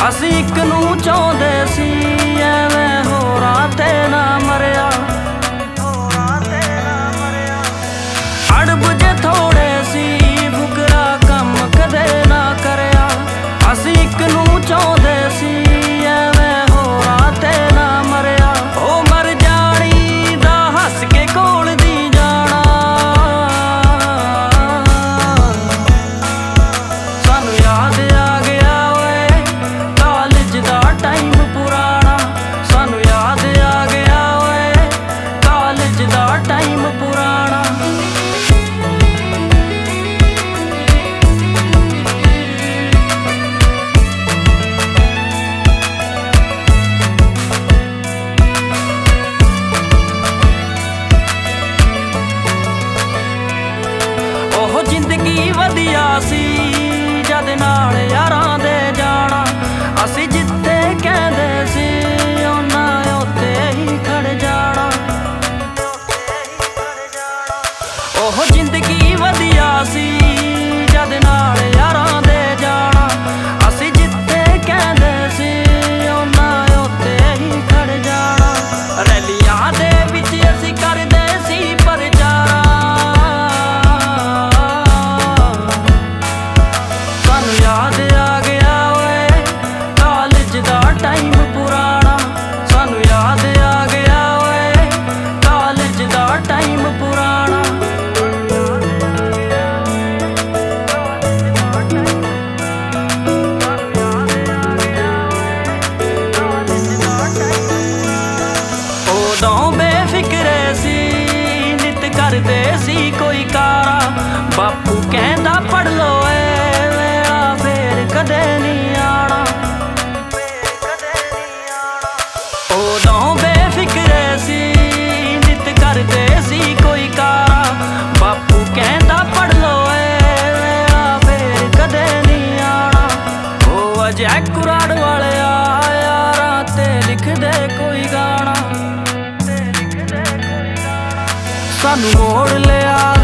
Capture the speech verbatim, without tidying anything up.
ਅਸੀਂ ਇੱਕ ਨੂੰ ਚਾਹੁੰਦੇ ਸੀ ਐਵੇਂ ਹੋਰਾਂ ਤੇ ਨਾ ਮਰਿਆ। ਅੜਬ ਜੇ ਥੋੜੇ ਸੀ ਫੁਕਰਾ ਕੰਮ ਕਦੇ ਨਾ ਕਰਿਆ। ਅਸੀਂ ਇੱਕ ਨੂੰ ਚਾਹੁੰਦੇ ਸੀ ਐਵੇਂ ਹੋਰਾਂ ਤੇ ਨਾ ਮਰਿਆ। ਉਹ ਮਰ ਜਾਣੀ ਦਾ ਹੱਸ ਕੇ ਕੋਲ ਦੀ ਜਾਣਾ। ਸਾਨੂੰ ਯਾਦ ਆ ਗਿਆ ਓਏ ਕਾਲਜ ਦਾ ਟਾਈਮ ਪੁਰਾਣਾ। ਸਾਨੂੰ ਯਾਦ ਆ ਗਿਆ ਓਏ ਕਾਲਜ ਦਾ ਟਾਈਮ ਪੁਰਾਣਾ। ਉਹ ਜ਼ਿੰਦਗੀ ਵਧੀਆ ਸੀ ਜਦ ਨਾਲ ਯਾਰਾਂ ਦੇ ਜਾਣਾ। ਅਸੀਂ ਜਿੱਥੇ ਕਹਿੰਦੇ ਸੀ ਉਹਨਾਂ ਉੱਥੇ ਹੀ ਖੜ ਜਾਣਾ। ਉਹ ਜ਼ਿੰਦਗੀ ਵਧੀਆ ਸੀ ਜਦ ਨਾਲ ਯਾਰਾਂ ਦੇ ਜਾਣਾ। ਅਸੀਂ ਜਿੱਥੇ ਕਹਿੰਦੇ ਸੀ ਉਹਨਾਂ ਉੱਥੇ ਹੀ ਖੜ ਜਾਣਾ। ਰੈਲੀਆਂ ਦੇ ਵਿੱਚ ਅਸੀਂ ਕਰਦੇ ਸੀ ਪ੍ਰਚਾਰ। ਸਾਨੂੰ ਯਾਦ ਆ ਗਿਆ ਓਏ ਕਾਲਜ ਦਾ ਟਾਈਮ ਪੁਰਾਣਾ। ਸਾਨੂੰ ਯਾਦ ਆ ਗਿਆ ਓਏ ਕਾਲਜ ਦਾ ਟਾਈਮ ਪੁਰਾਣਾ। ਉਦੋਂ ਬੇਫਿਕਰੇ ਸੀ ਨਿਤ ਕਰਦੇ ਸੀ ਕੋਈ ਕਾਰਾ। ਬਾਪੂ ਕਹਿੰਦਾ ਪੜ੍ਹ ਲੋ ਏ ਵੇਲਾ ਫੇਰ ਕਦੇ ਨਹੀਂ ਆਣਾ। ਉਦੋਂ ਬੇਫਿਕਰੇ ਸੀ ਨਿਤ ਕਰਦੇ ਸੀ ਕੋਈ ਕਾਰਾ। ਬਾਪੂ ਕਹਿੰਦਾ ਪੜ੍ਹ ਲੋ ਏ ਵੇਲਾ ਫੇਰ ਕਦੇ ਨਹੀਂ ਆਣਾ। ਉਹ ਅਜੇ ਕੁਰਾੜ ਵਾਲਿਆ ਯਾਰਾਂ ਤੇ ਲਿਖਦੇ ਕੋਈ ਗਾਣਾ। ਸਾਨੂੰ ਮੋੜ ਲਿਆ